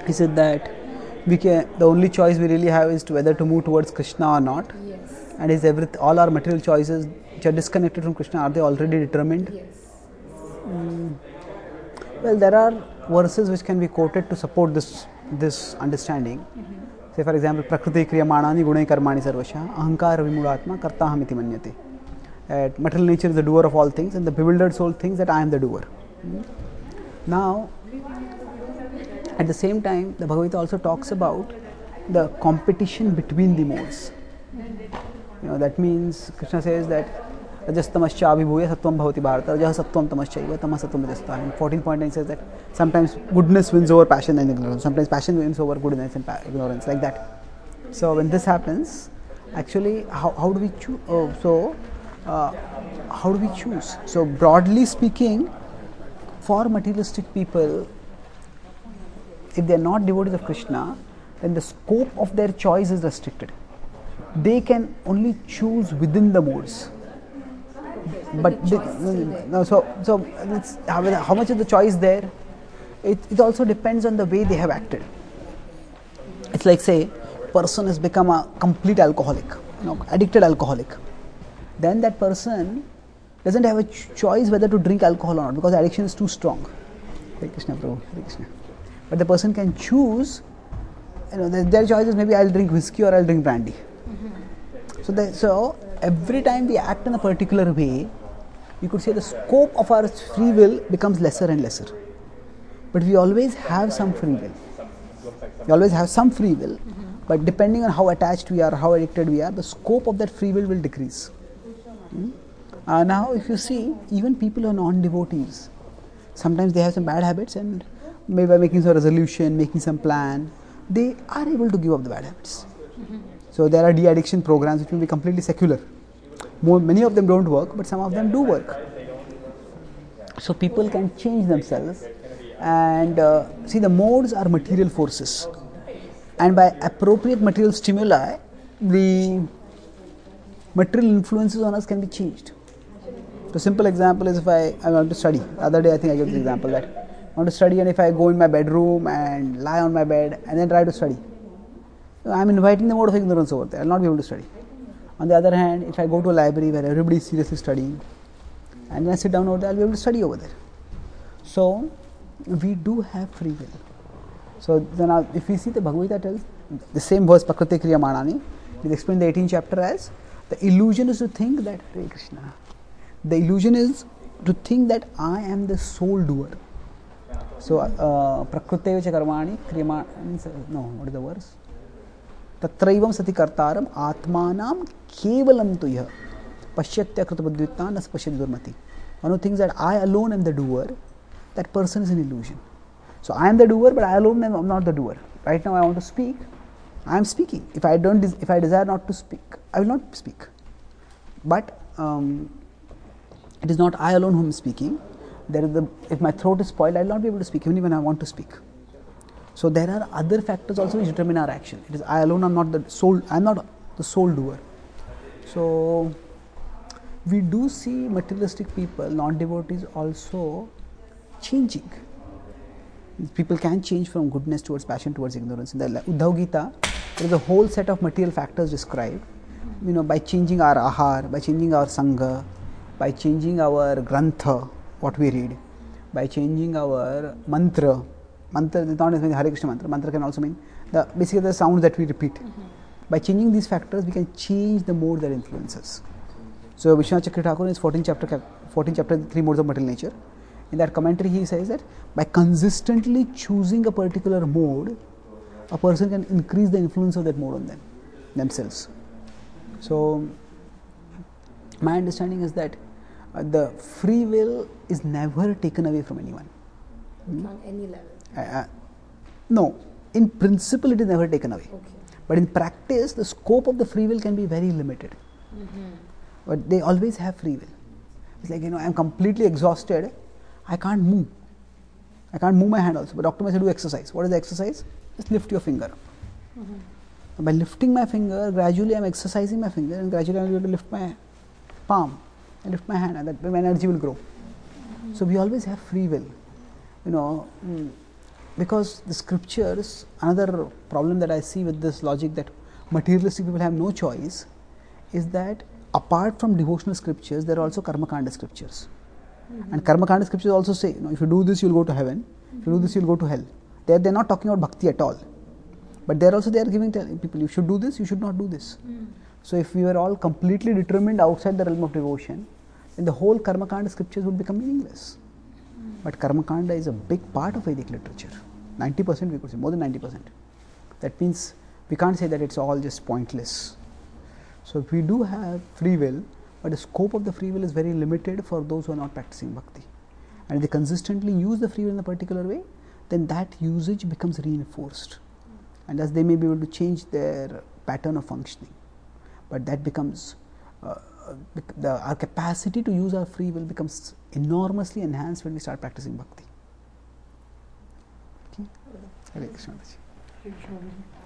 He said that the only choice we really have is to whether to move towards Krishna or not. Yes. And is all our material choices which are disconnected from Krishna, are they already determined? Yes. Well, there are verses which can be quoted to support this understanding. Say, for example, Prakriti kriyamanani gunai karmani sarvasya ahankara vimulatma kartahamiti manyate. That material nature is the doer of all things, and the bewildered soul thinks that I am the doer. Now, at the same time, the Bhagavad Gita also talks about the competition between the modes. That means Krishna says that rajastamascha abhibhuya sattvam bhavati bharata rajah sattvam tamaschaiva tamas sattvam rajastha. And 14.9 says that sometimes goodness wins over passion and ignorance, sometimes passion wins over goodness and ignorance, like that. So when this happens, actually how do we choose? How do we choose? So broadly speaking, for materialistic people, if they are not devotees of Krishna, then the scope of their choice is restricted. They can only choose within the modes. But how much is the choice there? It also depends on the way they have acted. It's like, say, person has become a complete alcoholic, addicted alcoholic. Then that person doesn't have a choice whether to drink alcohol or not, because addiction is too strong. Hare Krishna, Prabhu, Hare Krishna. But the person can choose. Their choice is maybe I'll drink whiskey or I'll drink brandy. So every time we act in a particular way, you could say the scope of our free will becomes lesser and lesser. But we always have some free will. But depending on how attached we are, how addicted we are, the scope of that free will decrease. Now, if you see, even people who are non-devotees, sometimes they have some bad habits, and maybe by making some resolution, making some plan, they are able to give up the bad habits. So there are de-addiction programs which will be completely secular. Many of them don't work, but some of them do work. So people can change themselves, and see, the modes are material forces, and by appropriate material stimuli, the material influences on us can be changed. So simple example is, if I want to study. The other day I think I gave this example that I want to study, and if I go in my bedroom and lie on my bed and then try to study, I am inviting the mode of ignorance over there. I will not be able to study. On the other hand, if I go to a library where everybody is seriously studying, and then I sit down over there, I will be able to study over there. So we do have free will. So then if we see, the Bhagavad Gita tells the same verse, Prakriti kriyamanani, it explains the 18th chapter as, the illusion is to think that, Hare Krishna, the illusion is to think that I am the sole doer. So Prakriti karmani kriyamani, no, what is the verse? Tatraivam sati kartaram atmanam kevalam tuyah pashyatya krutapadvitna nas pashyati durmati. One who thinks that I alone am the doer, that person is an illusion. So I am the doer, but I alone am not the doer. Right now I want to speak, I am speaking. If I desire not to speak, I will not speak. But it is not I alone who am speaking. If my throat is spoiled, I will not be able to speak, even when I want to speak. So there are other factors also which determine our action. It is I alone, I am not the sole doer. So we do see materialistic people, non-devotees also changing. People can change from goodness towards passion, towards ignorance. In the Uddhav Gita, there is a whole set of material factors described. By changing our ahar, by changing our sangha, by changing our grantha, what we read, by changing our mantra. Mantra does not mean Hare Krishna mantra. Mantra can also mean basically the sounds that we repeat. By changing these factors, we can change the mode that influences. So Vishwanath Chakri Thakur in his 14th chapter, 3 modes of material nature. In that commentary, he says that by consistently choosing a particular mode, a person can increase the influence of that mode on themselves. So my understanding is that the free will is never taken away from anyone. On any level? No, in principle it is never taken away. Okay. But in practice, the scope of the free will can be very limited. But they always have free will. It's like, I am completely exhausted, I can't move. I can't move my hand also. But doctor may say do exercise. What is the exercise? Just lift your finger. By lifting my finger, gradually I am exercising my finger, and gradually I am able to lift my palm and lift my hand, and that my energy will grow. So we always have free will. because the scriptures, another problem that I see with this logic that materialistic people have no choice is that apart from devotional scriptures, there are also karmakanda scriptures. And karmakanda scriptures also say, if you do this, you will go to heaven. If you do this, you will go to hell. They're not talking about bhakti at all. But they are giving people, you should do this, you should not do this. So if we were all completely determined outside the realm of devotion, then the whole karmakanda scriptures would become meaningless. But karmakanda is a big part of Vedic literature. 90% we could say, more than 90%. That means we can't say that it's all just pointless. So we do have free will, but the scope of the free will is very limited for those who are not practicing bhakti. And if they consistently use the free will in a particular way, then that usage becomes reinforced. And thus they may be able to change their pattern of functioning. But that becomes, our capacity to use our free will becomes enormously enhanced when we start practicing bhakti. Okay? Hare Krishna.